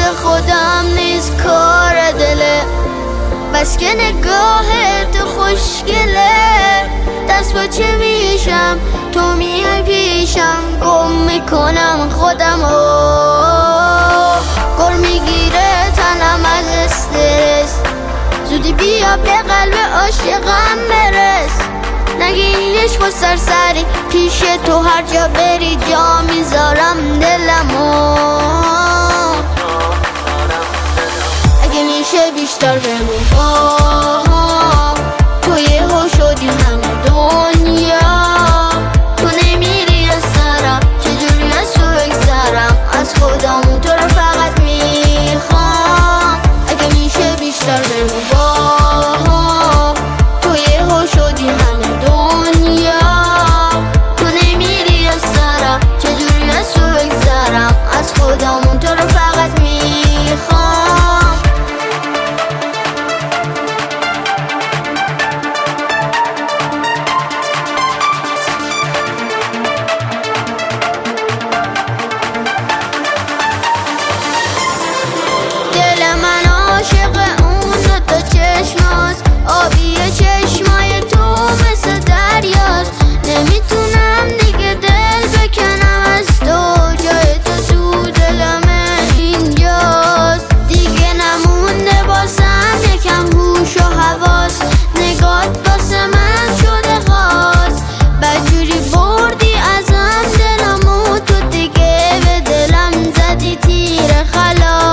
خودم نیست کار دله، بس که نگاهت خوشگله. دست با چه میشم تو میای پیشم، گم میکنم خودمو. گر میگیره تنم از استرس، زودی بیا به قلب عاشقم برس. نگی عشق و سرسری پیش تو، هر جا بری جا میذارم دلمو. اگه میشه بیشتر بگو تو یه هو شدی همه دنیا. تو نمیری از سرم، چجوری از تو بگذرم؟ از خودمون تو رو فقط میخوام. اگه میشه بیشتر بگو تو یه هو شدی همه دنیا. تو نمیری از سرم، چجوری از تو بگذرم؟ از خودمون تو رو فقط میخوام. آبی چشمای تو مثل دریاست، نمیتونم دیگه دل بکنم از تو. جای تو دلم اینجاست، دیگه نمونده باسم یکم هوش و حواس. نگات باسه من شده خاص، بدجوری بردی ازم دلمو. تو دیگه به دلم زدی تیر خلاص.